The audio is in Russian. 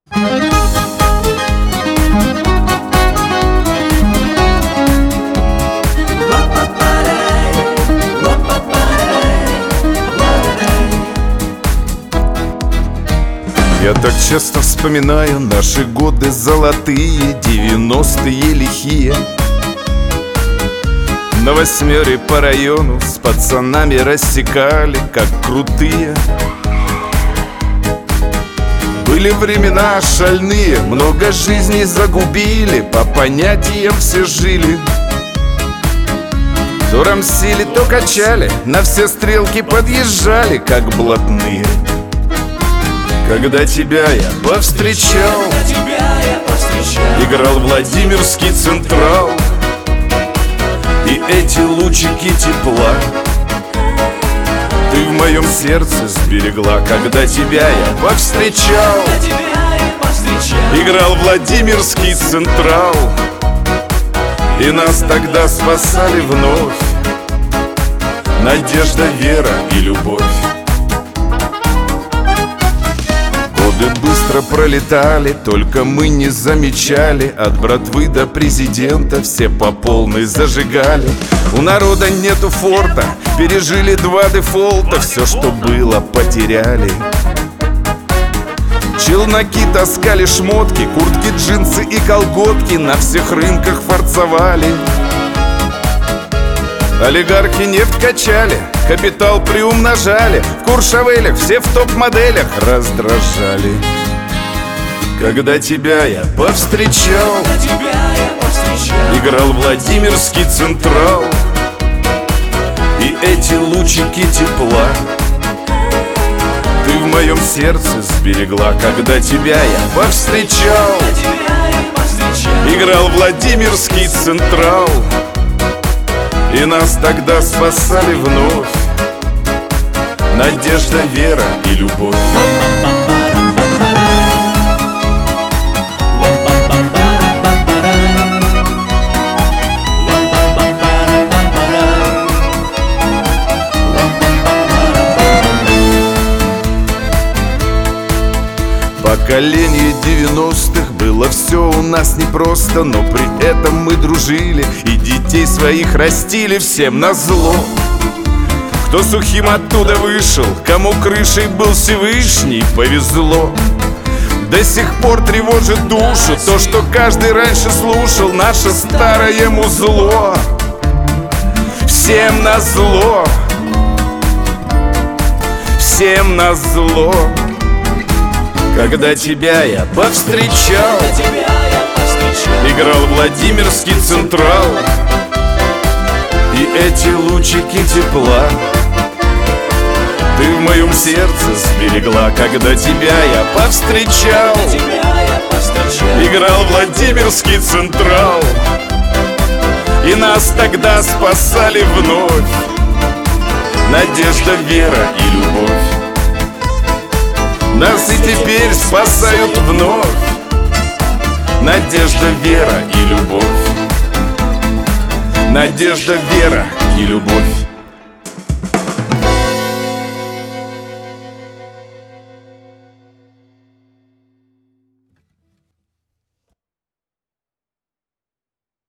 Я так часто вспоминаю наши годы золотые, 90-е лихие. На восьмере по району с пацанами рассекали, как крутые. Были времена шальные, много жизней загубили, по понятиям все жили. То рамсили, то качали, на все стрелки подъезжали, как блатные. Когда тебя я повстречал, играл Владимирский Централ, и эти лучики тепла ты в моем сердце сберегла. Когда тебя я повстречал, играл Владимирский Централ, и нас тогда спасали вновь надежда, вера и любовь. Годы быстро пролетали, только мы не замечали. От братвы до президента все по полной зажигали. У народа нету форта, пережили 2 дефолта. Все, что было, потеряли. Челноки таскали шмотки, куртки, джинсы и колготки, на всех рынках форцовали. Олигархи нефть качали, капитал приумножали, в Куршавелях все в топ-моделях раздражали. Когда тебя я повстречал, играл Владимирский Централ, и эти лучики тепла ты в моем сердце сберегла. Когда тебя я повстречал, играл Владимирский Централ, и нас тогда спасали вновь надежда, вера и любовь. Поколение 90-х, было все у нас непросто, но при этом мы дружили и детей своих растили всем назло. Кто сухим оттуда вышел, кому крышей был Всевышний, повезло. До сих пор тревожит душу то, что каждый раньше слушал, наше старое музло. Всем назло, всем назло. Когда тебя я повстречал, играл Владимирский Централ, и эти лучики тепла ты в моем сердце сберегла. Когда тебя я повстречал, играл Владимирский Централ, и нас тогда спасали вновь надежда, вера и любовь. Нас и теперь спасают вновь надежда, вера и любовь. Надежда, вера и любовь.